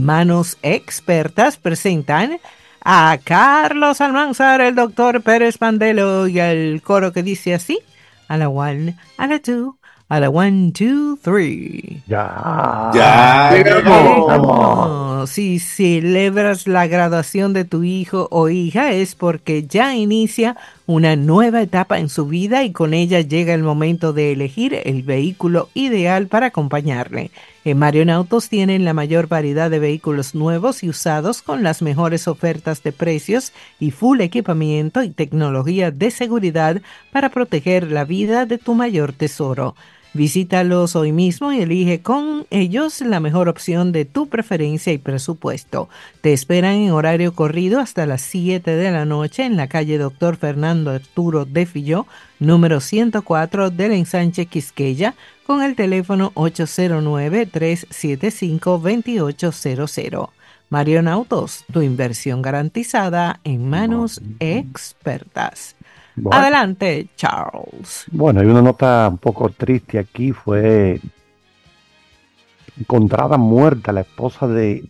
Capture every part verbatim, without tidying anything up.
Manos Expertas presentan a Carlos Almanzar, el doctor Pérez Pandelo y el coro que dice así: a la one, a la two, a la one, two, three. Ya, ya llegamos. Si celebras la graduación de tu hijo o hija es porque ya inicia una nueva etapa en su vida y con ella llega el momento de elegir el vehículo ideal para acompañarle. En Marion Autos tienen la mayor variedad de vehículos nuevos y usados con las mejores ofertas de precios y full equipamiento y tecnología de seguridad para proteger la vida de tu mayor tesoro. Visítalos hoy mismo y elige con ellos la mejor opción de tu preferencia y presupuesto. Te esperan en horario corrido hasta las siete de la noche en la calle Doctor Fernando Arturo de Filló, número ciento cuatro del Ensanche Quisqueya, con el teléfono ocho cero nueve, tres siete cinco, dos ocho cero cero. Marion Autos, tu inversión garantizada en manos expertas. Bueno. Adelante, Charles. Bueno, hay una nota un poco triste aquí. Fue encontrada muerta la esposa de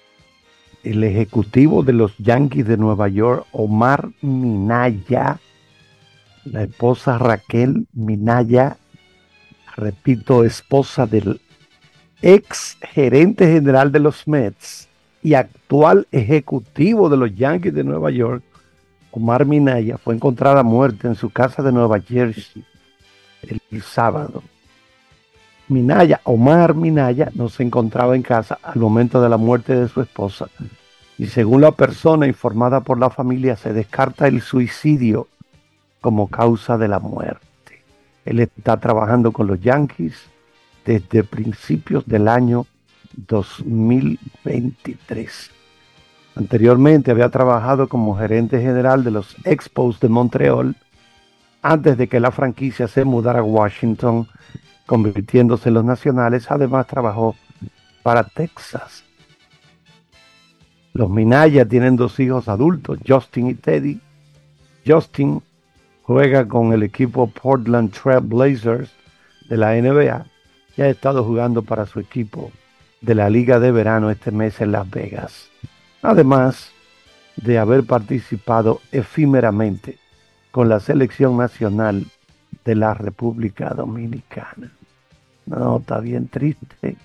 el ejecutivo de los Yankees de Nueva York, Omar Minaya. La esposa Raquel Minaya, repito, esposa del ex gerente general de los Mets y actual ejecutivo de los Yankees de Nueva York, Omar Minaya, fue encontrada muerta en su casa de Nueva Jersey el, el sábado. Minaya, Omar Minaya, no se encontraba en casa al momento de la muerte de su esposa y según la persona informada por la familia se descarta el suicidio como causa de la muerte. Él está trabajando con los Yankees desde principios del año dos mil veintitrés. Anteriormente había trabajado como gerente general de los Expos de Montreal antes de que la franquicia se mudara a Washington, convirtiéndose en los Nacionales. Además trabajó para Texas. Los Minaya tienen dos hijos adultos, Justin y Teddy. Justin juega con el equipo Portland Trail Blazers de la N B A y ha estado jugando para su equipo de la Liga de Verano este mes en Las Vegas. Además de haber participado efímeramente con la selección nacional de la República Dominicana. Una nota bien triste.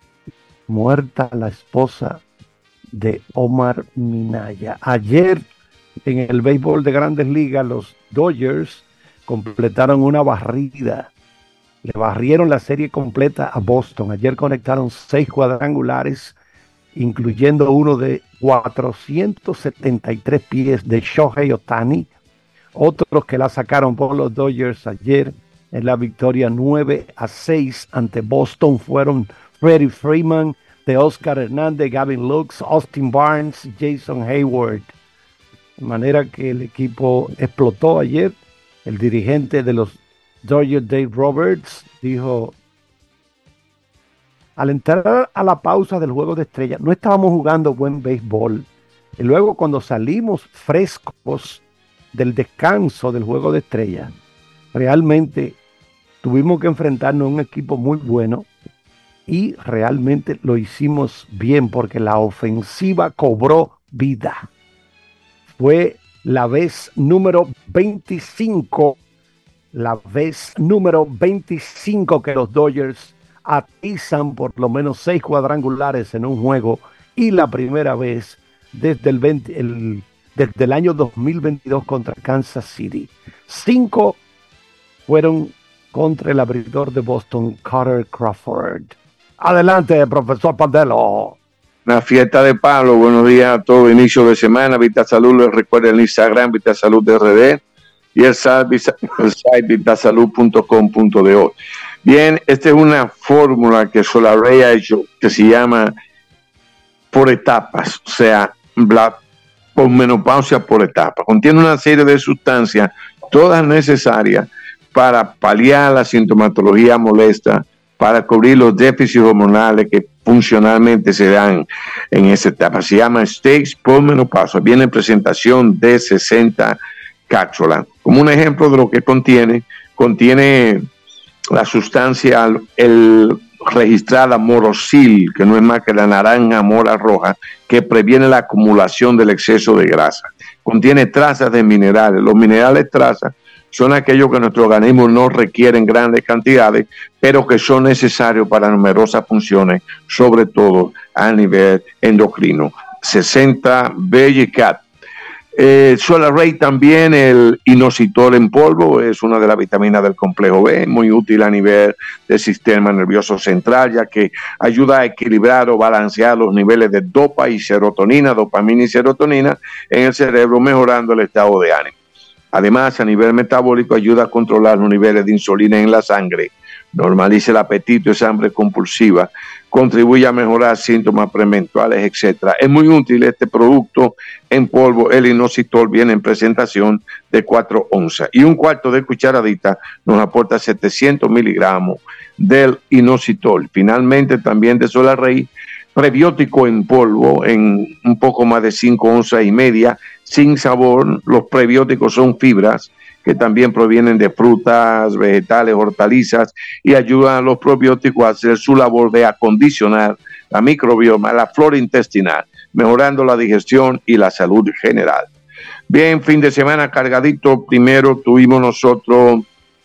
Muerta la esposa de Omar Minaya. Ayer en el béisbol de Grandes Ligas, los Dodgers completaron una barrida. Le barrieron la serie completa a Boston. Ayer conectaron seis cuadrangulares, incluyendo uno de cuatrocientos setenta y tres pies de Shohei Ohtani. Otros que la sacaron por los Dodgers ayer en la victoria nueve a seis ante Boston fueron Freddie Freeman, de Oscar Hernández, Gavin Lux, Austin Barnes, Jason Hayward. De manera que el equipo explotó ayer. El dirigente de los Dodgers, Dave Roberts, dijo: al entrar a la pausa del juego de estrellas, no estábamos jugando buen béisbol. Y luego cuando salimos frescos del descanso del juego de estrellas, realmente tuvimos que enfrentarnos a un equipo muy bueno y realmente lo hicimos bien porque la ofensiva cobró vida. Fue la vez número veinticinco, la vez número veinticinco que los Dodgers atizan por lo menos seis cuadrangulares en un juego y la primera vez desde el, veinte, el, desde el año dos mil veintidós contra Kansas City. Cinco fueron contra el abridor de Boston, Carter Crawford. Adelante, profesor Pandelo. Una fiesta de palo. Buenos días a todo inicio de semana. Vita Salud, les recuerda el Instagram Vita Salud de R D y el site vitasalud punto com punto do. Bien, esta es una fórmula que Solarray ha hecho que se llama por etapas, o sea, la posmenopausia por etapas. Contiene una serie de sustancias, todas necesarias para paliar la sintomatología molesta, para cubrir los déficits hormonales que funcionalmente se dan en esa etapa. Se llama Stage Postmenopausia. Viene en presentación de sesenta cápsulas. Como un ejemplo de lo que contiene, contiene la sustancia, el registrada Morosil, que no es más que la naranja mora roja, que previene la acumulación del exceso de grasa. Contiene trazas de minerales. Los minerales trazas son aquellos que nuestro organismo no requiere en grandes cantidades, pero que son necesarios para numerosas funciones, sobre todo a nivel endocrino. sesenta Bellicat. Eh, Solar Ray también, el inositol en polvo, es una de las vitaminas del complejo B, muy útil a nivel del sistema nervioso central, ya que ayuda a equilibrar o balancear los niveles de dopa y serotonina, dopamina y serotonina en el cerebro, mejorando el estado de ánimo. Además, a nivel metabólico, ayuda a controlar los niveles de insulina en la sangre, normaliza el apetito, esa hambre compulsiva, contribuye a mejorar síntomas premenstruales, etcétera. Es muy útil este producto en polvo. El inositol viene en presentación de cuatro onzas y un cuarto de cucharadita nos aporta setecientos miligramos del inositol. Finalmente, también de Solar Ray, prebiótico en polvo en un poco más de cinco onzas y media, sin sabor. Los prebióticos son fibras que también provienen de frutas, vegetales, hortalizas, y ayudan a los probióticos a hacer su labor de acondicionar la microbioma, la flora intestinal, mejorando la digestión y la salud general. Bien, fin de semana cargadito. Primero tuvimos nosotros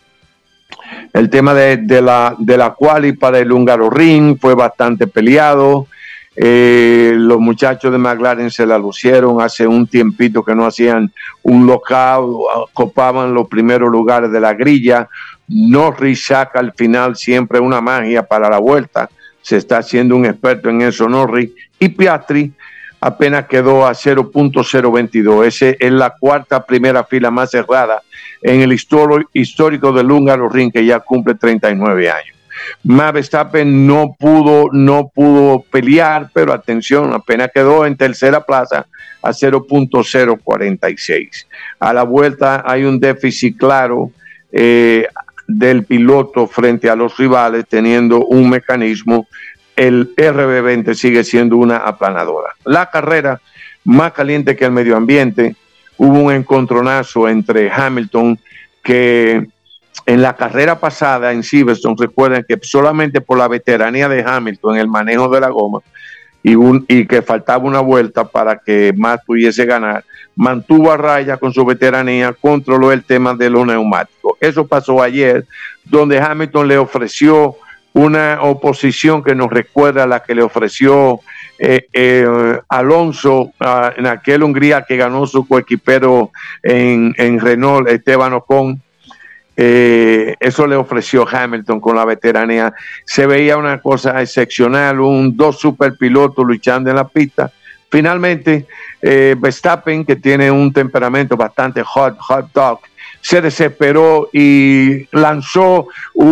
el tema de, de la de la quali para el Hungaroring, fue bastante peleado. Eh, los muchachos de McLaren se la lucieron hace un tiempito que no hacían un lockout, copaban los primeros lugares de la grilla. Norris saca al final siempre una magia para la vuelta, se está haciendo un experto en eso Norris, y Piastri apenas quedó a cero punto cero veintidós. Ese es la cuarta primera fila más cerrada en el histórico del Hungaroring, que ya cumple treinta y nueve años. Max Verstappen no pudo, no pudo pelear, pero atención, apenas quedó en tercera plaza a cero punto cero cuarenta y seis. A la vuelta hay un déficit claro eh, del piloto frente a los rivales, teniendo un mecanismo. El R B veinte sigue siendo una aplanadora. La carrera más caliente que el medio ambiente. Hubo un encontronazo entre Hamilton, que en la carrera pasada en Silverstone, recuerden que solamente por la veteranía de Hamilton en el manejo de la goma y, un, y que faltaba una vuelta para que Max pudiese ganar, mantuvo a raya con su veteranía, controló el tema de los neumáticos. Eso pasó ayer, donde Hamilton le ofreció una oposición que nos recuerda a la que le ofreció eh, eh, Alonso uh, en aquel Hungría que ganó su coequipero en, en Renault, Esteban Ocon. Eh, eso le ofreció Hamilton con la veteranía. Se veía una cosa excepcional, un dos superpilotos luchando en la pista. Finalmente, eh, Verstappen, que tiene un temperamento bastante hot, hot dog, se desesperó y lanzó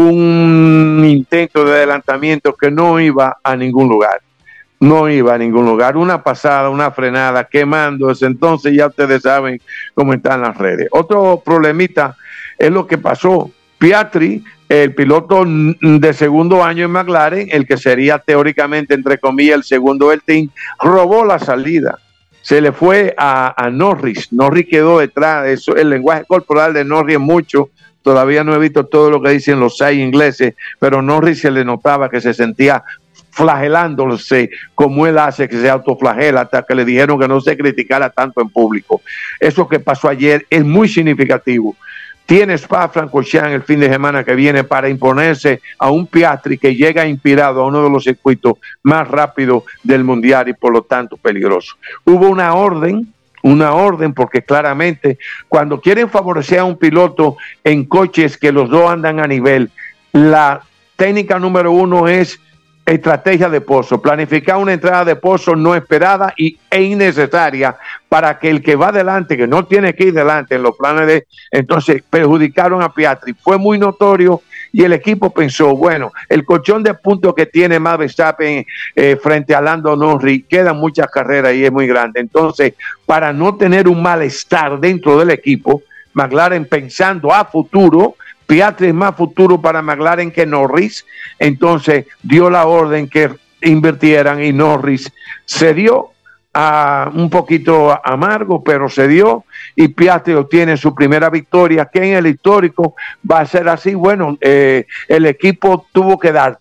un intento de adelantamiento que no iba a ningún lugar. No iba a ningún lugar. Una pasada, una frenada, quemándose. Entonces ya ustedes saben cómo están las redes. Otro problemita es lo que pasó. Piastri, el piloto de segundo año en McLaren, el que sería teóricamente, entre comillas, el segundo del team, robó la salida. Se le fue a, a Norris. Norris quedó detrás. Eso, el lenguaje corporal de Norris es mucho. Todavía no he visto todo lo que dicen los seis ingleses, pero Norris se le notaba que se sentía flagelándose como él hace, que se autoflagela, hasta que le dijeron que no se criticara tanto en público. Eso que pasó ayer es muy significativo. Tiene Spa-Francorchamps el fin de semana que viene para imponerse a un Piastri que llega inspirado a uno de los circuitos más rápidos del mundial y por lo tanto peligroso. Hubo una orden, una orden porque claramente cuando quieren favorecer a un piloto en coches que los dos andan a nivel, la técnica número uno es estrategia de pozo, planificar una entrada de pozo no esperada y, e innecesaria para que el que va adelante, que no tiene que ir delante en los planes de, entonces perjudicaron a Piastri. Fue muy notorio y el equipo pensó, bueno, el colchón de puntos que tiene Max Verstappen eh, frente a Lando Norris, quedan muchas carreras y es muy grande. Entonces, para no tener un malestar dentro del equipo, McLaren pensando a futuro, Piastri es más futuro para McLaren que Norris, entonces dio la orden que invirtieran y Norris se dio a un poquito amargo, pero se dio y Piastri obtiene su primera victoria, que en el histórico va a ser así. Bueno, eh, el equipo tuvo que dártela.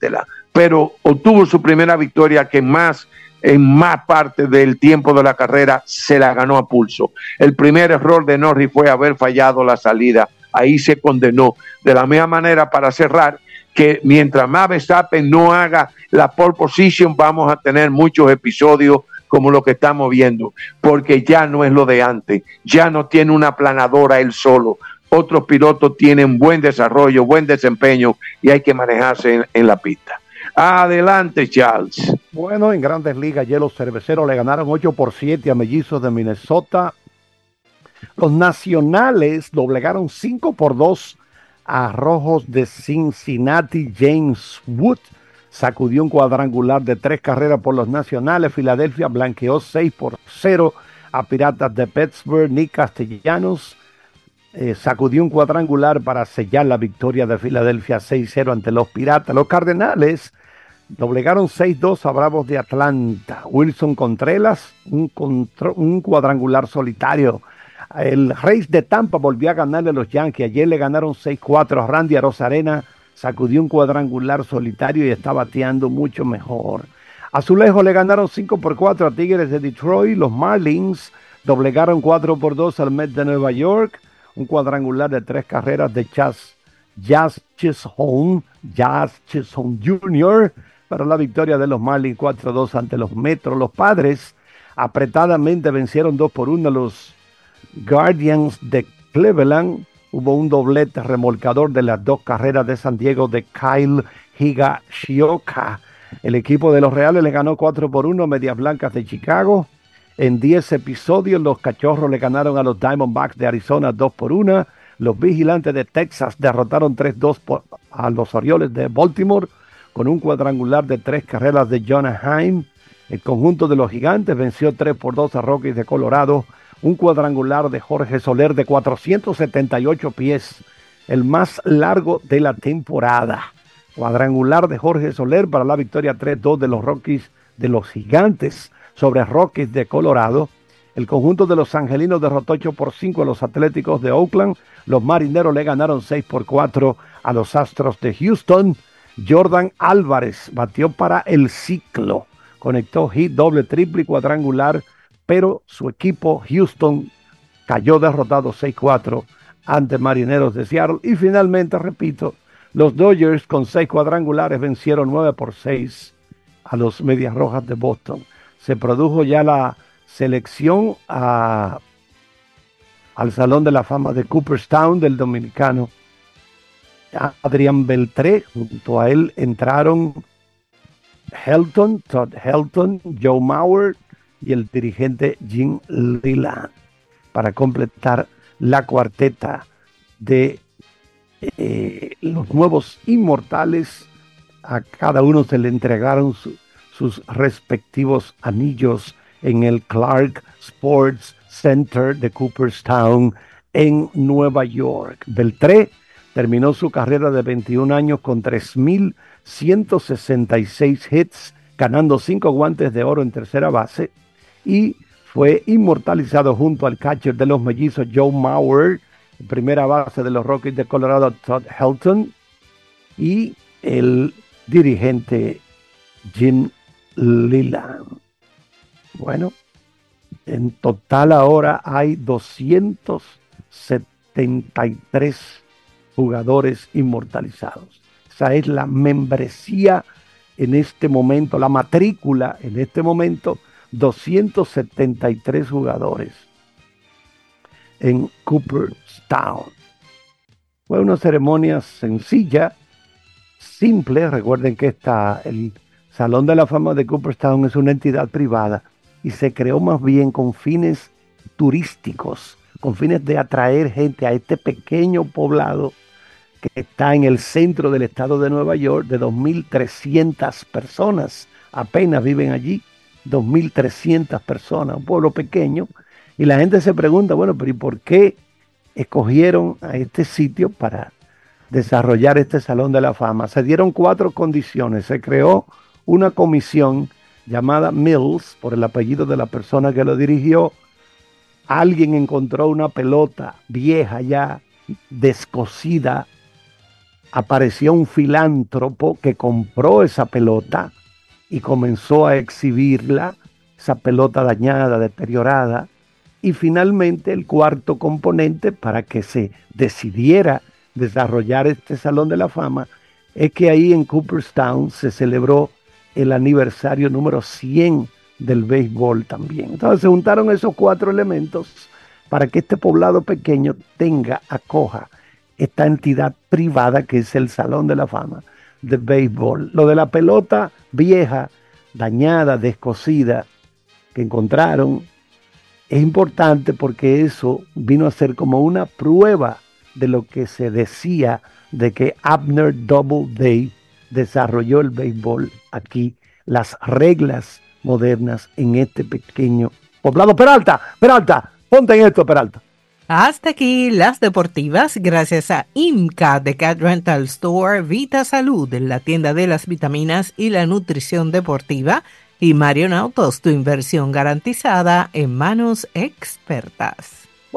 pero obtuvo su primera victoria que más en más parte del tiempo de la carrera se la ganó a pulso. El primer error de Norris fue haber fallado la salida, ahí se condenó. De la misma manera, para cerrar, que mientras más Verstappen no haga la pole position, vamos a tener muchos episodios como lo que estamos viendo, porque ya no es lo de antes, ya no tiene una planadora él solo. Otros pilotos tienen buen desarrollo, buen desempeño y hay que manejarse en, en la pista. Adelante, Charles. Bueno, en Grandes Ligas, ayer los cerveceros le ganaron ocho por siete a Mellizos de Minnesota. Los Nacionales doblegaron cinco por dos a Rojos de Cincinnati. James Wood sacudió un cuadrangular de tres carreras por los Nacionales. Filadelfia blanqueó seis por cero a Piratas de Pittsburgh. Nick Castellanos eh, sacudió un cuadrangular para sellar la victoria de Filadelfia seis cero ante los Piratas. Los Cardenales doblegaron seis dos a Bravos de Atlanta. Wilson Contreras, un, contro, un cuadrangular solitario. El Rays de Tampa volvió a ganarle a los Yankees. Ayer le ganaron seis cuatro a Randy Arozarena. Sacudió un cuadrangular solitario y está bateando mucho mejor. Azulejos le ganaron cinco por cuatro a Tigres de Detroit. Los Marlins doblegaron cuatro por dos al Mets de Nueva York. Un cuadrangular de tres carreras de Chas, Jazz Chisholm, Jazz Chisholm junior para la victoria de los Marlins cuatro dos ante los Metros. Los Padres apretadamente vencieron dos por uno a los Guardians de Cleveland. Hubo un doblete remolcador de las dos carreras de San Diego de Kyle Higashioka. El equipo de los Reales le ganó cuatro por uno a Medias Blancas de Chicago. En diez episodios los Cachorros le ganaron a los Diamondbacks de Arizona dos por uno. Los Vigilantes de Texas derrotaron tres dos a los Orioles de Baltimore con un cuadrangular de tres carreras de Jonah Heim. El conjunto de los Gigantes venció tres por dos a Rockies de Colorado. Un cuadrangular de Jorge Soler de cuatrocientos setenta y ocho pies, el más largo de la temporada. Cuadrangular de Jorge Soler para la victoria tres dos de los Rockies de los Gigantes sobre Rockies de Colorado. El conjunto de los Angelinos derrotó ocho por cinco a los Atléticos de Oakland. Los Marineros le ganaron seis por cuatro a los Astros de Houston. Jordan Álvarez batió para el ciclo. Conectó hit, doble, triple y cuadrangular, pero su equipo Houston cayó derrotado seis cuatro ante Marineros de Seattle. Y finalmente, repito, los Dodgers con seis cuadrangulares vencieron nueve por seis a los Medias Rojas de Boston. Se produjo ya la selección a, al Salón de la Fama de Cooperstown del dominicano Adrián Beltré. Junto a él entraron Helton, Todd Helton, Joe Mauer y el dirigente Jim Leyland para completar la cuarteta de eh, los nuevos inmortales. A cada uno se le entregaron su, sus respectivos anillos en el Clark Sports Center de Cooperstown en Nueva York. Beltré terminó su carrera de veintiún años con tres mil ciento sesenta y seis hits, ganando cinco guantes de oro en tercera base, y fue inmortalizado junto al catcher de los Mellizos Joe Mauer, primera base de los Rockies de Colorado Todd Helton y el dirigente Jim Leyland. Bueno, en total ahora hay doscientos setenta y tres jugadores inmortalizados. Esa es la membresía en este momento, la matrícula en este momento, doscientos setenta y tres jugadores en Cooperstown. Fue una ceremonia sencilla, simple. Recuerden que está el Salón de la Fama de Cooperstown es una entidad privada y se creó más bien con fines turísticos, con fines de atraer gente a este pequeño poblado que está en el centro del estado de Nueva York, de dos mil trescientas personas. Apenas viven allí, dos mil trescientas personas, un pueblo pequeño. Y la gente se pregunta, bueno, pero ¿y por qué escogieron a este sitio para desarrollar este Salón de la Fama? Se dieron cuatro condiciones. Se creó una comisión llamada Mills, por el apellido de la persona que lo dirigió. Alguien encontró una pelota vieja ya, descosida, apareció un filántropo que compró esa pelota y comenzó a exhibirla, esa pelota dañada, deteriorada. Y finalmente el cuarto componente para que se decidiera desarrollar este Salón de la Fama es que ahí en Cooperstown se celebró el aniversario número cien del béisbol también. Entonces se juntaron esos cuatro elementos para que este poblado pequeño tenga, acoja esta entidad privada que es el Salón de la Fama de béisbol. Lo de la pelota vieja, dañada, descosida, que encontraron, es importante porque eso vino a ser como una prueba de lo que se decía de que Abner Doubleday desarrolló el béisbol aquí, las reglas modernas en este pequeño poblado. Peralta, Peralta, ponte en esto, Peralta. Hasta aquí las deportivas, gracias a IMCA de Cat Rental Store, Vita Salud, la tienda de las vitaminas y la nutrición deportiva, y Marion Autos, tu inversión garantizada en manos expertas.